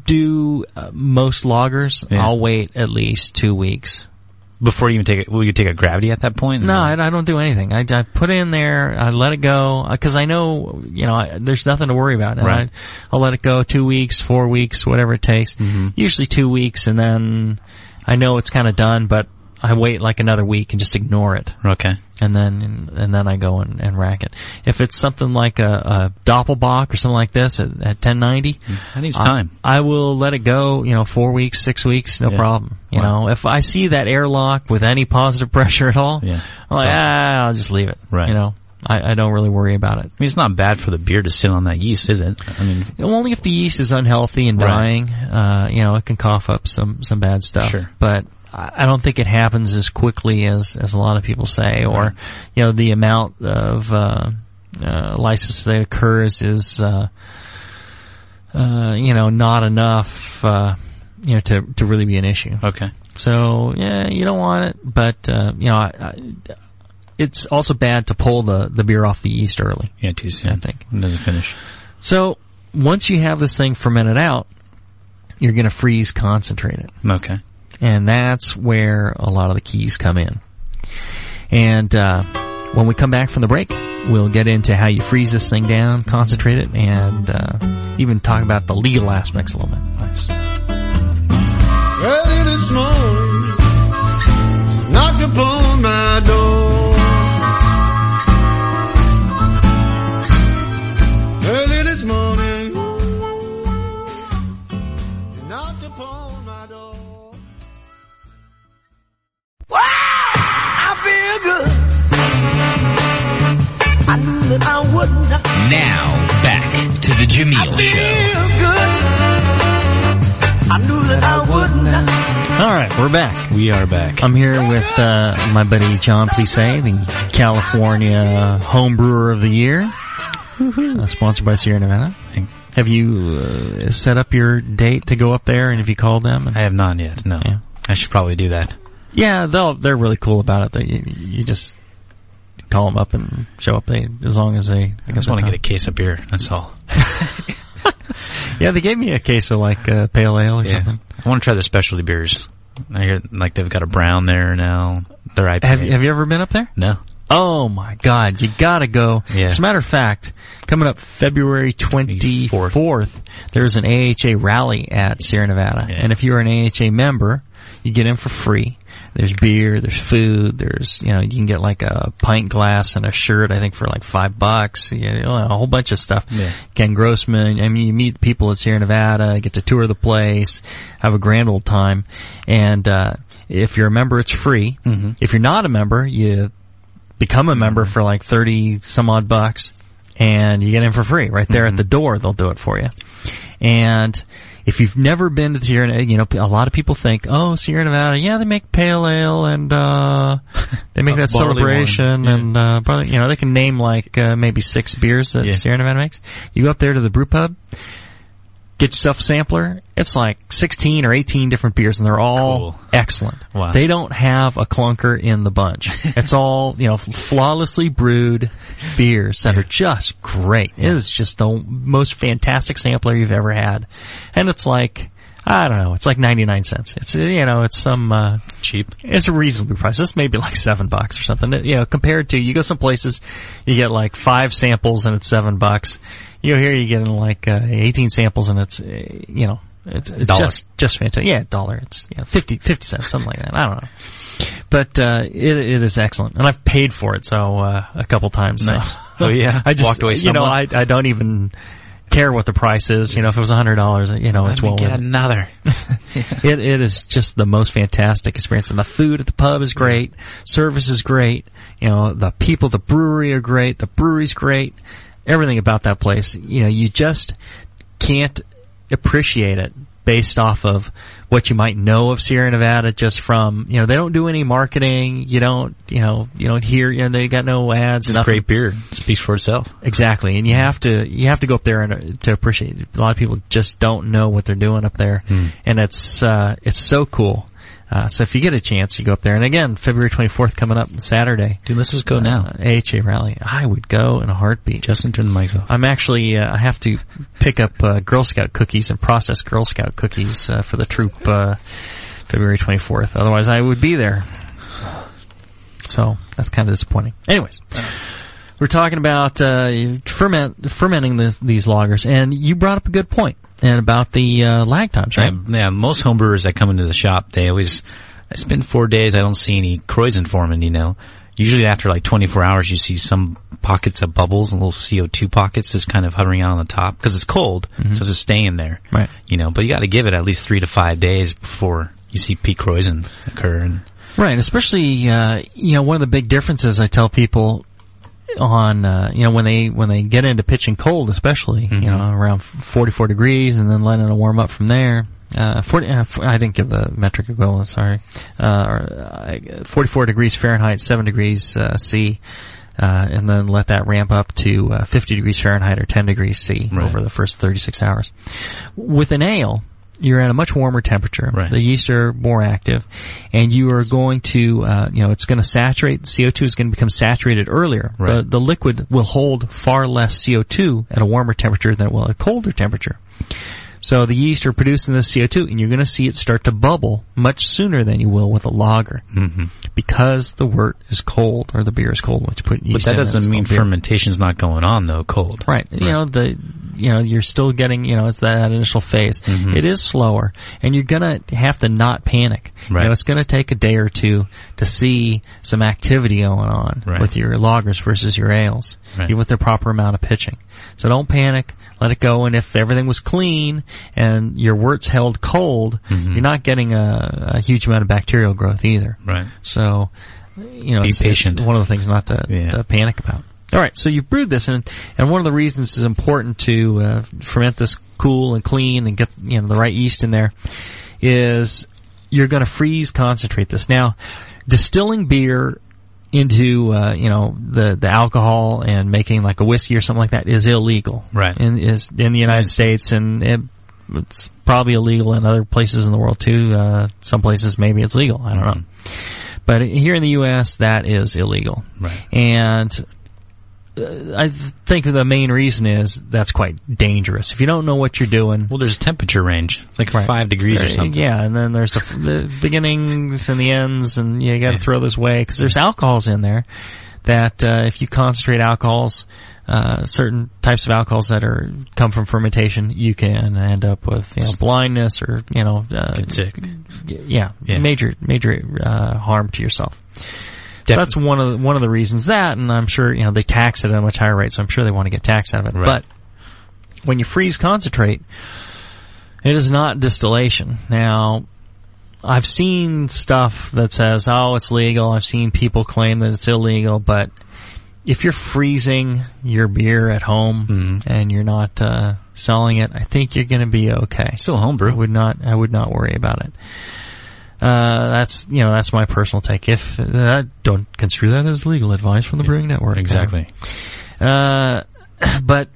do uh, most lagers, Yeah. I'll wait at least two weeks. Before you even take it, will you take a gravity at that point? No, I, I don't do anything. I, I put it in there, I let it go, because I know, you know, I, there's nothing to worry about. And Right. I, I'll let it go two weeks, four weeks, whatever it takes. Mm-hmm. Usually two weeks, and then I know it's kind of done, but I wait like another week and just ignore it. Okay. And then, and then I go and, and rack it. If it's something like a, a Doppelbock or something like this at, at ten ninety, I think it's time. I, I will let it go, you know, four weeks, six weeks, no Yeah. problem. You Wow. know, if I see that airlock with any positive pressure at all, Yeah. I'm like, ah, I'll just leave it. Right. You know, I, I don't really worry about it. I mean, it's not bad for the beer to sit on that yeast, is it? I mean, Only if the yeast is unhealthy and Right. dying, uh, you know, it can cough up some, some bad stuff. Sure. But I don't think it happens as quickly as, as a lot of people say, or, Right. you know, the amount of, uh, uh, lysis that occurs is, uh, uh, you know, not enough, uh, you know, to, to really be an issue. okay. So, yeah, you don't want it, but, uh, you know, I, I, it's also bad to pull the, the beer off the yeast early. Yeah, too soon. I think. It doesn't finish. So, once you have this thing fermented out, you're gonna freeze concentrate it. Okay. And that's where a lot of the keys come in. And uh, when we come back from the break, we'll get into how you freeze this thing down, concentrate it, and uh, even talk about the legal aspects a little bit. Nice. Early this morning, she knocked upon my door. Early this morning, she knocked upon my door. Wow, I feel good. I knew that I would not. Now, back to the Jameel Show. Feel good. I knew that I would not. All right, we're back. We are back. I'm here with uh, my buddy John Plisse, the California Home Brewer of the Year, uh, sponsored by Sierra Nevada. Have you uh, set up your date to go up there, and have you called them? And, I have not yet, no. Yeah. I should probably do that. yeah, they'll they're really cool about it. They, you, you just call them up and show up. They as long as they. I just want to get a case of beer, that's all. Yeah, they gave me a case of like uh, pale ale or Yeah. something. I want to try their specialty beers. I hear like they've got a brown there now. Their I P A. Have you, have you ever been up there? No. Oh my God, you gotta go. Yeah. As a matter of fact, coming up February twenty-fourth, there's an A H A rally at Sierra Nevada. Yeah. And if you're an A H A member, you get in for free. There's beer, there's food, there's, you know, you can get like a pint glass and a shirt, I think for like five bucks. You know, a whole bunch of stuff. Yeah. Ken Grossman, I mean, you meet people at Sierra Nevada, get to tour the place, have a grand old time. And, uh, if you're a member, it's free. Mm-hmm. If you're not a member, you become a member for like thirty some odd bucks and you get in for free right there mm-hmm. at the door. They'll do it for you. And if you've never been to Sierra Nevada, you know, a lot of people think, oh, Sierra Nevada, yeah, they make pale ale and, uh, they make that celebration yeah. and, uh, probably, you know, they can name like, uh, maybe six beers that yeah. Sierra Nevada makes. You go up there to the brew pub, get yourself a sampler. It's like sixteen or eighteen different beers, and they're all cool. excellent. Wow. They don't have a clunker in the bunch. It's all, you know, flawlessly brewed beers that are just great. It is just the most fantastic sampler you've ever had. And it's like, I don't know, it's like ninety-nine cents. It's, you know, it's some, uh, cheap. It's a reasonably priced. It's maybe like seven bucks or something. You know, compared to, you go some places, you get like five samples and it's seven bucks. You know, here you get like, uh, eighteen samples and it's, uh, you know, it's, it's just, just fantastic. Yeah, a dollar. It's, you know, fifty, fifty cents, something like that. I don't know. But, uh, it, it is excellent. And I've paid for it, so, uh, a couple times. Nice. So. Oh yeah? I just, walked away you know, I, I don't even care what the price is. You know, if it was a hundred dollars, you know, Let it's me well get worth it. another. It, it is just the most fantastic experience. And the food at the pub is great. Service is great. You know, the people at the brewery are great. The brewery's great. Everything about that place, you know, you just can't appreciate it based off of what you might know of Sierra Nevada just from, you know, they don't do any marketing. You don't, you know, you don't hear, you know, they got no ads. It's great beer. It speaks for itself. Exactly. And you have to, you have to go up there and uh, to appreciate it. A lot of people just don't know what they're doing up there. Hmm. And it's, uh, it's so cool. Uh, so if you get a chance, you go up there. And again, February twenty-fourth coming up Saturday. Dude, let's just go now. Uh, A H A rally. I would go in a heartbeat. Justin, turn the mics off. I'm actually, uh, I have to pick up, uh, Girl Scout cookies and process Girl Scout cookies, uh, for the troop, uh, February twenty-fourth. Otherwise I would be there. So, that's kind of disappointing. Anyways. We're talking about, uh, ferment, fermenting this, these lagers, and you brought up a good point. And about the uh, lag times, right? Yeah, yeah, most homebrewers that come into the shop, they always, I spend four days, I don't see any Kreuzen forming, you know. Usually after like twenty-four hours, you see some pockets of bubbles and little C O two pockets just kind of hovering out on the top because it's cold, mm-hmm. so it's just staying there. Right. You know, but you got to give it at least three to five days before you see peak Kreuzen occur. And right, especially, uh, you know, one of the big differences I tell people on, uh, you know, when they, when they get into pitching cold, especially, mm-hmm. you know, around forty-four degrees and then letting it warm up from there. Uh, forty, uh, I didn't give the metric equivalent, sorry. Uh, or, uh, forty-four degrees Fahrenheit, seven degrees, uh, C, uh, and then let that ramp up to, uh, fifty degrees Fahrenheit or ten degrees C right. over the first thirty-six hours. With an ale, you're at a much warmer temperature. Right. The yeast are more active, and you are going to, uh, you know, it's going to saturate. C O two is going to become saturated earlier. Right. The, the liquid will hold far less C O two at a warmer temperature than it will at a colder temperature. So the yeast are producing this C O two, and you're going to see it start to bubble much sooner than you will with a lager, mm-hmm. because the wort is cold or the beer is cold. Which put yeast but that in doesn't mean fermentation's not going on though. Cold, right? right. You know the, you know you're still getting, you know, it's that initial phase. Mm-hmm. It is slower, and you're going to have to not panic. Right. You know, it's going to take a day or two to see some activity going on right. with your lagers versus your ales, right. even with the proper amount of pitching. So don't panic. Let it go, and if everything was clean and your wort's held cold, mm-hmm. you're not getting a, a huge amount of bacterial growth either. Right. So, you know, be it's, patient. It's one of the things not to, yeah. to panic about. All right, so you've brewed this, and and one of the reasons it's important to uh, ferment this cool and clean and get, you know, the right yeast in there is you're going to freeze concentrate this. Now, distilling beer into, uh, you know, the, the alcohol and making like a whiskey or something like that is illegal. Right. In, is in the United States, and it, it's probably illegal in other places in the world too. Uh, some places maybe it's legal. I don't mm-hmm. know. But here in the U S, that is illegal. Right. And uh, I think the main reason is that's quite dangerous. If you don't know what you're doing. Well, there's a temperature range. It's like right. five degrees or something. Yeah, and then there's the, the beginnings and the ends, and you gotta yeah. throw those away, because there's alcohols in there that uh, if you concentrate alcohols, uh, certain types of alcohols that are come from fermentation, you can end up with you know, blindness or you know, uh, Get sick. Yeah, Yeah. major major uh, harm to yourself. Definitely. So that's one of the, one of the reasons that, and I'm sure you know they tax it at a much higher rate, so I'm sure they want to get tax out of it. Right. But when you freeze concentrate, it is not distillation. Now, I've seen stuff that says, oh, it's legal. I've seen people claim that it's illegal, but if you're freezing your beer at home Mhm. and you're not uh, selling it, I think you're going to be okay. Still homebrew. I would not. I would not worry about it. Uh, that's you know that's my personal take. If uh, don't construe that as legal advice from the Brewing Network. Exactly. Uh, but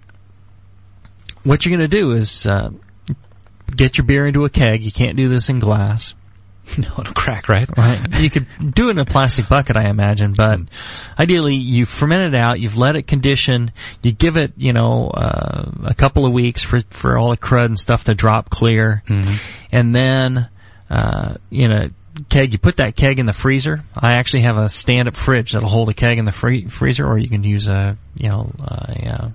what you're going to do is uh, get your beer into a keg. You can't do this in glass. No, it'll crack, right? Right. You could do it in a plastic bucket, I imagine, but ideally you ferment it out, you've let it condition, you give it, you know, uh, a couple of weeks for, for all the crud and stuff to drop clear, Mm-hmm. and then, uh, in a keg, you put that keg in the freezer. I actually have a stand-up fridge that'll hold a keg in the free- freezer, or you can use a, you know, a, uh,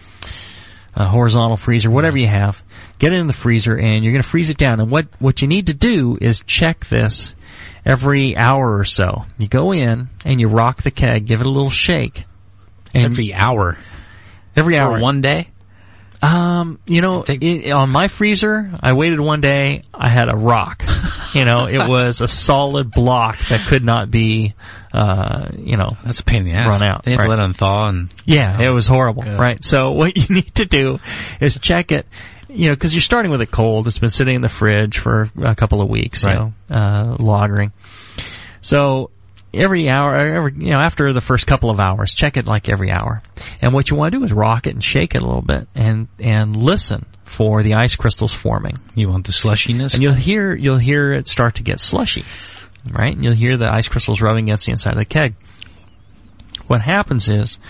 a horizontal freezer, whatever you have. Get it in the freezer, and you're going to freeze it down. And what, what you need to do is check this every hour or so. You go in, and you rock the keg, give it a little shake. And Every hour. every hour. Or one day? Um, you know, Take- it, on my freezer, I waited one day, I had a rock. You know, it was a solid block that could not be, uh, you know, That's a pain in the ass. Run out, They have right. to let it unthaw and... yeah, it was horrible, Yeah. right? So what you need to do is check it, you know, because you're starting with it cold. It's been sitting in the fridge for a couple of weeks, Right. you know, uh, lagering. So every hour, every, you know, after the first couple of hours, check it like every hour. And what you want to do is rock it and shake it a little bit and, and listen for the ice crystals forming. You want the slushiness? And you'll hear, you'll hear it start to get slushy, right? And you'll hear the ice crystals rubbing against the inside of the keg. What happens is,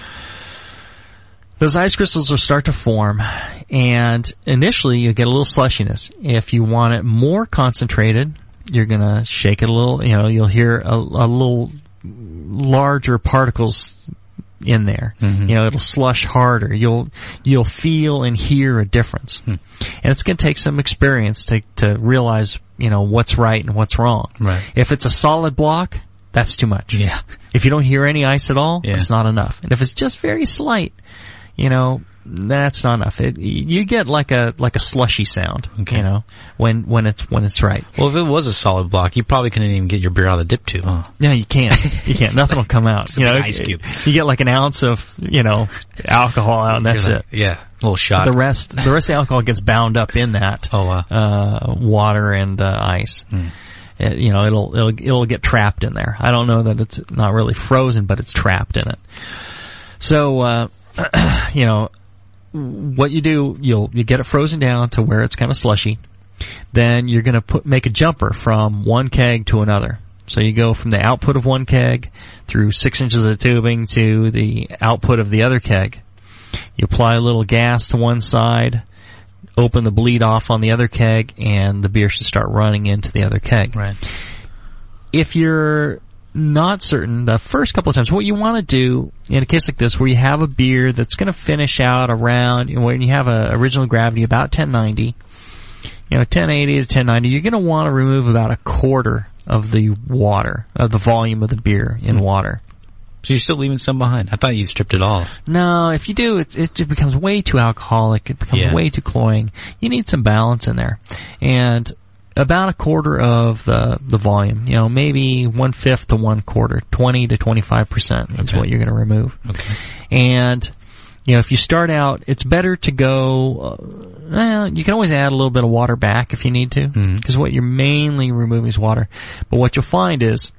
those ice crystals will start to form, and initially you get a little slushiness. If you want it more concentrated, you're gonna shake it a little, you know, you'll hear a, a little larger particles in there. Mhm. You know, it'll slush harder. You'll, you'll feel and hear a difference. Hmm. And it's gonna take some experience to, to realize, you know, what's right and what's wrong. Right. If it's a solid block, that's too much. Yeah. If you don't hear any ice at all, Yeah. it's not enough. And if it's just very slight, you know, that's not enough. It, you get like a like a slushy sound, Okay. you know, when when it's when it's right. Well, if it was a solid block, you probably couldn't even get your beer out of the dip tube, huh? No, you can't. You can't. Nothing will come out. Just a You know, big ice cube. You get like an ounce of you know alcohol out, and that's You're like, it. Yeah. A little shot. The rest, the rest of the alcohol gets bound up in that Oh, wow. uh, water and uh, ice. Hmm. It, you know, it'll it'll it'll get trapped in there. I don't know that it's not really frozen, but it's trapped in it. So, uh, you know, what you do, you'll you get it frozen down to where it's kind of slushy. Then you're going to put make a jumper from one keg to another. So you go from the output of one keg through six inches of tubing to the output of the other keg. You apply a little gas to one side, open the bleed off on the other keg, and the beer should start running into the other keg. Right. If you're not certain, the first couple of times, what you want to do in a case like this, where you have a beer that's going to finish out around, you know, when you have a original gravity about ten ninety, you know, ten eighty to ten ninety, you're going to want to remove about a quarter of the water, of the volume of the beer in Hmm. water. So you're still leaving some behind. I thought you stripped it off. No, if you do, it, it just becomes way too alcoholic. It becomes Yeah. way too cloying. You need some balance in there. And about a quarter of the, the volume, you know, maybe one fifth to one quarter, twenty to twenty-five percent is Okay. what you're going to remove. Okay. And, you know, if you start out, it's better to go, uh, well, you can always add a little bit of water back if you need to, because Mhm. what you're mainly removing is water. But what you'll find is,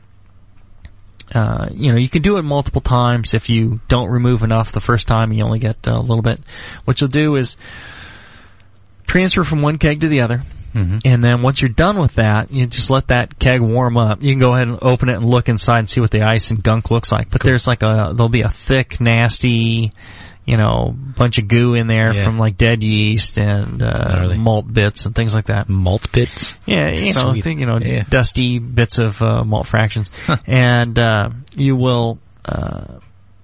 Uh, you know, you can do it multiple times. If you don't remove enough the first time, you only get uh, a little bit. What you'll do is transfer from one keg to the other. Mm-hmm. And then once you're done with that, you just let that keg warm up. You can go ahead and open it and look inside and see what the ice and gunk looks like. But there's like a, there'll be a thick, nasty, you know, bunch of goo in there Yeah. from like dead yeast and, uh, Gnarly. malt bits and things like that. Malt bits. Yeah, you know, Sweet. think, you know, Yeah. dusty bits of uh, malt fractions, and uh, you will uh,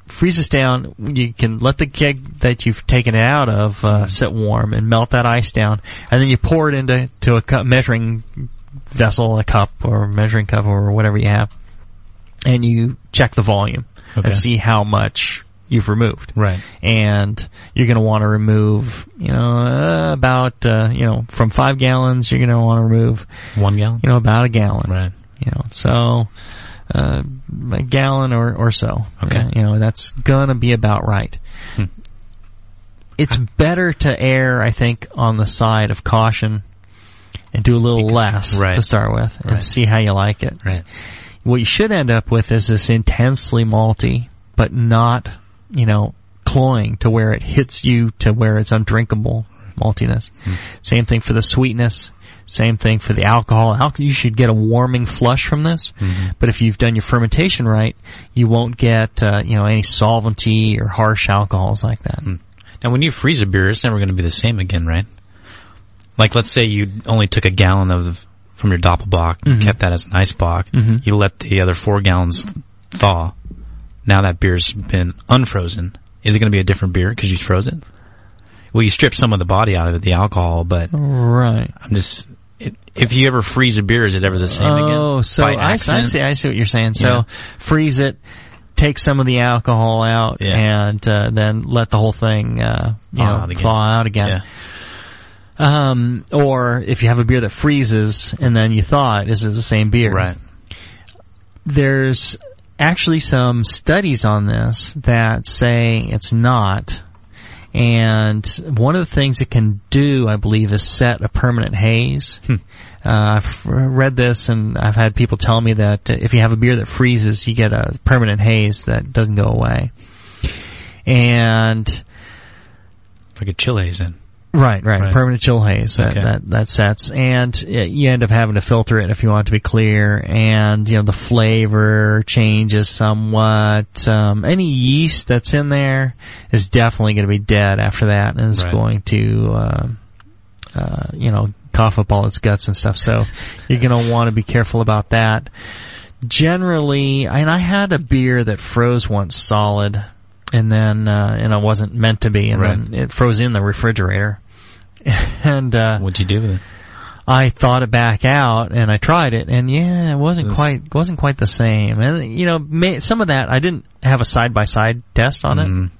freeze this down. You can let the keg that you've taken it out of uh, sit warm and melt that ice down, and then you pour it into to a cup, measuring vessel, a cup or measuring cup or whatever you have, and you check the volume Okay. and see how much you've removed. Right. And you're going to want to remove, you know, uh, about, uh, you know, from five gallons, you're going to want to remove, One gallon? you know, about a gallon. Right. You know, so, uh, a gallon or, or so. Okay. Uh, you know, that's going to be about right. Hmm. It's better to err, I think, on the side of caution and do a little less right. to start with and Right. see how you like it. Right. What you should end up with is this intensely malty, but not, you know, cloying to where it hits you to where it's undrinkable maltiness. Mm. Same thing for the sweetness. Same thing for the alcohol. Al- you should get a warming flush from this. Mm-hmm. But if you've done your fermentation right, you won't get, uh, you know, any solventy or harsh alcohols like that. Mm. Now, when you freeze a beer, it's never going to be the same again, right? Like, let's say you only took a gallon of from your Doppelbock, mm-hmm. kept that as an ice bock. Mm-hmm. You let the other four gallons thaw. Now that beer's been unfrozen. Is it going to be a different beer because you froze it? Well, you strip some of the body out of it, the alcohol, but right. I'm just, it, if you ever freeze a beer, is it ever the same oh, again? Oh, so I, I see, I see what you're saying. So yeah. freeze it, take some of the alcohol out, yeah. and uh, then let the whole thing, uh, you thaw know, out again. thaw out again. Yeah. Um, or if you have a beer that freezes and then you thaw it, is it the same beer? Right. There's actually some studies on this that say it's not. And one of the things it can do, I believe, is set a permanent haze. Hmm. Uh, I've read this, and I've had people tell me that if you have a beer that freezes, you get a permanent haze that doesn't go away. And like a chill haze then. Right, right, right. Permanent chill haze that, okay. that that sets, and it, you end up having to filter it if you want it to be clear, and you know the flavor changes somewhat. Um, any yeast that's in there is definitely going to be dead after that, and is right. going to, uh, uh, you know, cough up all its guts and stuff. So you're going to want to be careful about that. Generally, and I had a beer that froze once solid, and then uh, and it wasn't meant to be, and right. then it froze in the refrigerator. And uh what'd you do with it? I thawed it back out and I tried it, and yeah, it wasn't This... quite wasn't quite the same. And you know, may, some of that I didn't have a side by side test on mm-hmm. it,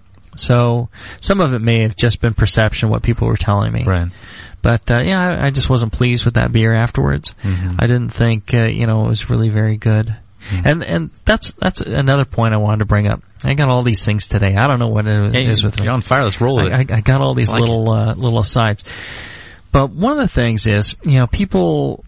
so some of it may have just been perception, what people were telling me. Right. But uh, yeah, I, I just wasn't pleased with that beer afterwards. Mm-hmm. I didn't think uh, you know it was really very good. Mm-hmm. And and that's that's another point I wanted to bring up. I got all these things today. I don't know what it hey, is with you're me. on fire. Let's roll with I, it. I, I got all these like little uh, little asides. But one of the things is, you know, people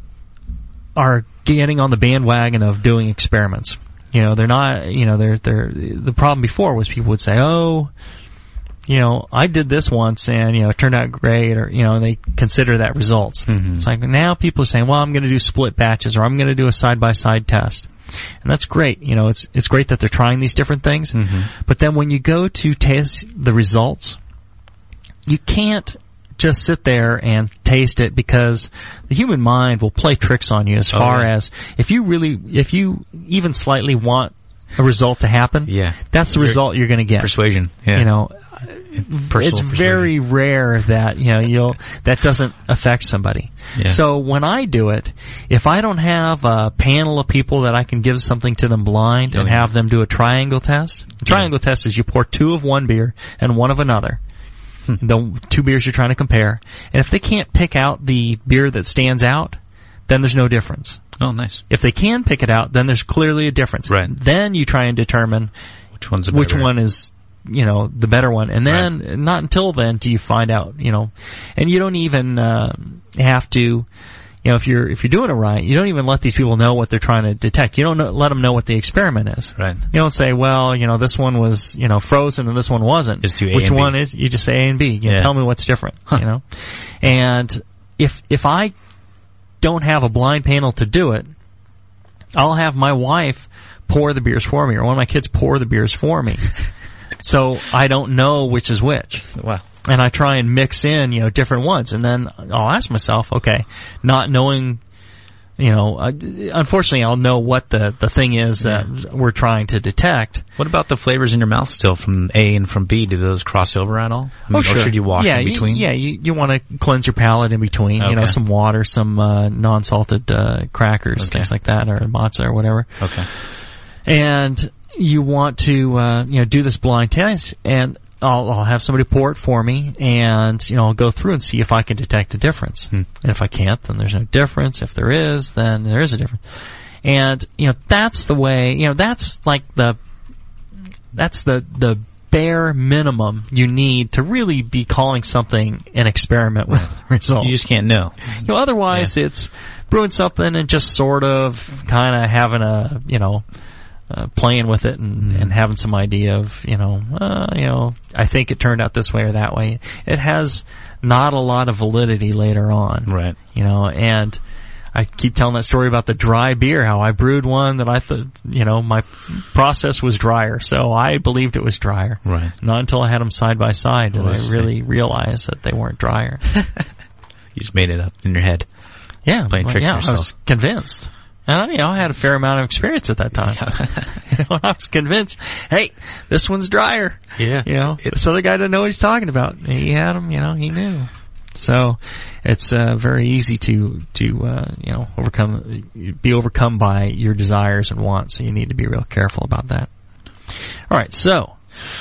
are getting on the bandwagon of doing experiments. You know, they're not. You know, they're they're. The problem before was people would say, "Oh, you know, I did this once and, you know, it turned out great," or, you know, and they consider that results. Mm-hmm. It's like now people are saying, well, I'm going to do split batches, or I'm going to do a side-by-side test. And that's great. You know, it's it's great that they're trying these different things. Mm-hmm. But then when you go to taste the results, you can't just sit there and taste it, because the human mind will play tricks on you as far oh, yeah. as if you really, if you even slightly want a result to happen, yeah. that's the Your result you're going to get. Persuasion. Yeah. You know, Personal it's persuasion. very rare that, you know, you'll, that doesn't affect somebody. Yeah. So when I do it, if I don't have a panel of people that I can give something to them blind and yeah. have them do a triangle test, the triangle yeah. test is you pour two of one beer and one of another. Hmm. The two beers you're trying to compare. And if they can't pick out the beer that stands out, then there's no difference. Oh, nice. If they can pick it out, then there's clearly a difference. Right. Then you try and determine which one's a which better. one is, you know, the better one. And then, right. not until then do you find out, you know, and you don't even, uh, have to, you know, if you're, if you're doing it right, you don't even let these people know what they're trying to detect. You don't know, let them know what the experiment is. Right. You don't say, well, you know, this one was, you know, frozen and this one wasn't. It's to A Which and B. one is? You just say A and B. You know, yeah. tell me what's different, huh. you know. And if, if I don't have a blind panel to do it, I'll have my wife pour the beers for me, or one of my kids pour the beers for me. So I don't know which is which. Wow. And I try and mix in, you know, different ones. And then I'll ask myself, okay, not knowing, you know, uh, unfortunately, I'll know what the the thing is that yeah. we're trying to detect. What about the flavors in your mouth still from A and from B? Do those cross over at all? I mean, oh, sure. Or should you wash yeah, in between? You, yeah, you, you want to cleanse your palate in between. Okay. You know, some water, some uh, non-salted uh, crackers, okay. things like that, or matzah or whatever. Okay. And you want to, uh, you know, do this blind test, and I'll, I'll have somebody pour it for me, and, you know, I'll go through and see if I can detect a difference. Hmm. And if I can't, then there's no difference. If there is, then there is a difference. And, you know, that's the way, you know, that's like the, that's the, the bare minimum you need to really be calling something an experiment with results. You just can't know. You know, otherwise yeah. it's brewing something and just sort of kind of having a, you know, Uh, playing with it and, mm. and having some idea of, you know, uh, you know, I think it turned out this way or that way. It has not a lot of validity later on. Right. You know, and I keep telling that story about the dry beer, how I brewed one that I thought, you know, my process was drier, so I believed it was drier. Right. Not until I had them side by side did oh, I really realize that they weren't drier. You just made it up in your head. Yeah. Playing well, tricks yeah, on yourself. I was convinced. And, you know, I had a fair amount of experience at that time. You know, I was convinced, hey, this one's drier. Yeah. You know, this other guy doesn't know what he's talking about. He had them, you know, he knew. So, it's, uh, very easy to, to, uh, you know, overcome, be overcome by your desires and wants, so you need to be real careful about that. Alright, so,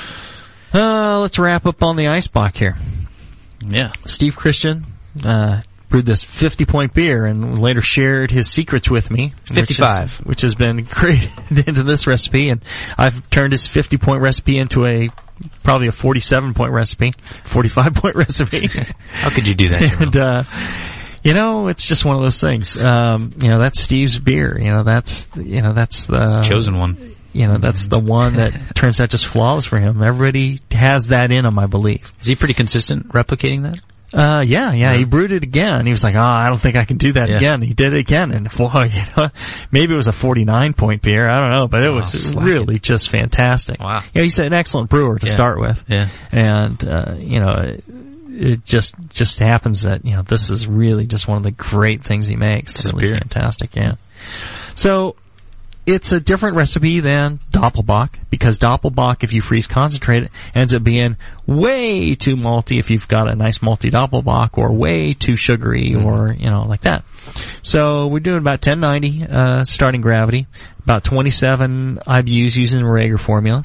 uh, let's wrap up on the Eisbach here. Yeah. Steve Christian, uh, brewed this fifty point beer and later shared his secrets with me. fifty-five. Which, is, which has been created into this recipe, and I've turned his fifty point recipe into a, probably a forty-seven point recipe, forty-five point recipe. How could you do that? And, uh, you know, it's just one of those things. Um, you know, that's Steve's beer. You know, that's, you know, that's the... chosen one. You know, that's the one that turns out just flawless for him. Everybody has that in him, I believe. Is he pretty consistent replicating that? Uh, yeah, yeah, he brewed it again. He was like, oh, I don't think I can do that yeah. again. He did it again, and well, you know, maybe it was a forty-nine point beer, I don't know, but it was oh, really just fantastic. Wow. You know, he's an excellent brewer to yeah. start with. Yeah. And, uh, you know, it, it just, just happens that, you know, this is really just one of the great things he makes. It's really beer. Fantastic, yeah. So, it's a different recipe than Doppelbock, because Doppelbock, if you freeze concentrate it, ends up being way too malty if you've got a nice malty Doppelbock, or way too sugary, mm-hmm. or, you know, like that. So we're doing about ten ninety, uh, starting gravity, about twenty-seven I B Us using the Rager formula.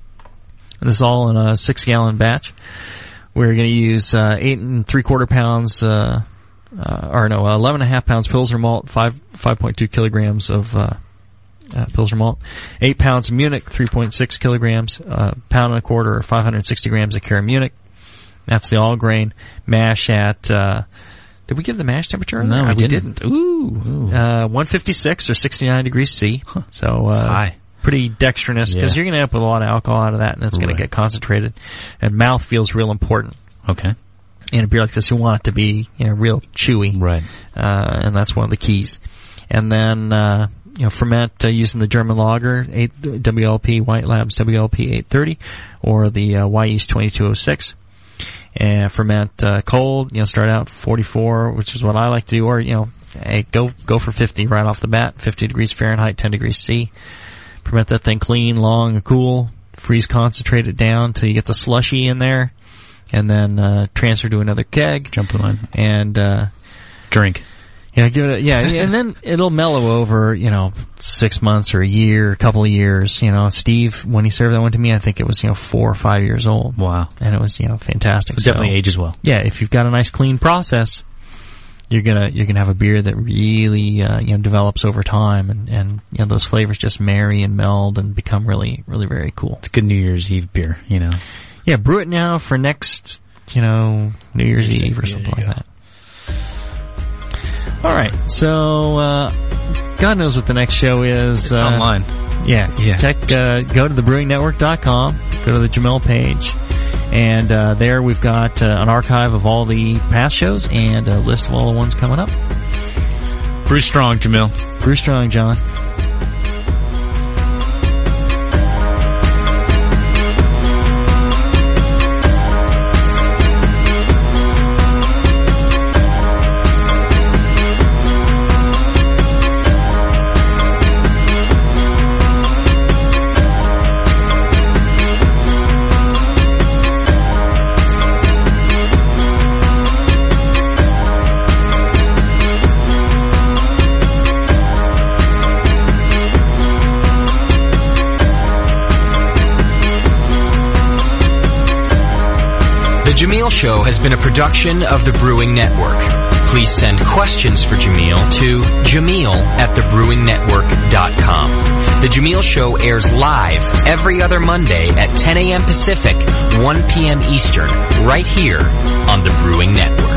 And this is all in a six gallon batch. We're gonna use, uh, eight and three quarter pounds, uh, uh, or no, eleven and a half pounds Pilsner malt, five, five point two kilograms of, uh, Uh, Pilsner malt, eight pounds of Munich, three point six kilograms, uh, pound and a quarter, or five hundred sixty grams of Cara Munich. That's the all grain mash at, uh, did we give the mash temperature? No, uh, we, we didn't. didn't. Ooh, Ooh. Uh, one fifty-six or sixty-nine degrees C. Huh. So, uh, high. Pretty dextrinous, because yeah. you're gonna end up with a lot of alcohol out of that, and it's gonna right. get concentrated. And mouth feels real important. Okay. In a beer like this, you want it to be, you know, real chewy. Right. Uh, and that's one of the keys. And then, uh, you know, ferment uh, using the German lager, eight W L P, White Labs W L P eight thirty, or the uh, Wyeast twenty-two oh six. And ferment uh, cold, you know, start out forty-four, which is what I like to do, or, you know, hey, go go for fifty right off the bat, fifty degrees Fahrenheit, ten degrees C. Ferment that thing clean, long, and cool. Freeze concentrate it down till you get the slushy in there, and then uh, transfer to another keg. Jump line. And uh, drink. Yeah, give it a, yeah, and then it'll mellow over, you know, six months or a year, a couple of years. You know, Steve, when he served that one to me, I think it was, you know, four or five years old. Wow. And it was, you know, fantastic. It definitely so, ages well. Yeah, if you've got a nice clean process, you're gonna, you're gonna have a beer that really, uh, you know, develops over time, and, and, you know, those flavors just marry and meld and become really, really very cool. It's a good New Year's Eve beer, you know. Yeah, brew it now for next, you know, New Year's Eve or something like that. All right, so uh, God knows what the next show is. It's uh, online. Yeah, yeah. Check. Uh, go to the brewing network dot com. Go to the Jamil page, and uh, there we've got uh, an archive of all the past shows and a list of all the ones coming up. Brew strong, Jamil. Brew strong, John. The Jameel Show has been a production of the Brewing Network. Please send questions for Jameel to Jameel at the brewing network dot com. The Jameel Show airs live every other Monday at ten a.m. Pacific, one p.m. Eastern, right here on the Brewing Network.